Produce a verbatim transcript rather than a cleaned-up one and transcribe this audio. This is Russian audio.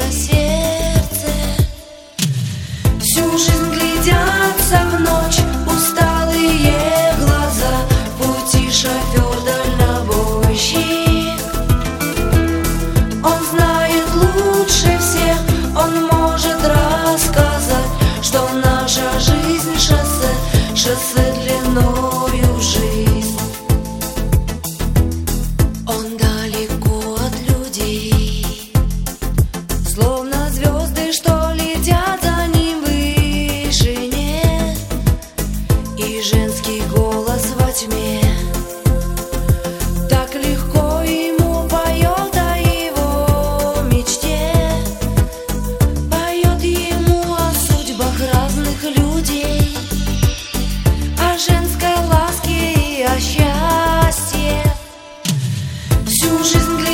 бьется сердце. Всю жизнь глядятся в ночь усталые глаза, в пути шофер дальнобойщик. Он знает лучше всех, он может рассказать, что наша жизнь шоссе, шоссе длиною в жизнь. Он далеко от людей, словно звезды, что летят за ним в вышине, и женский голос во тьме так легко ему поет о его мечте, поет ему о судьбах разных людей, о женской ласке и о счастье. Всю жизнь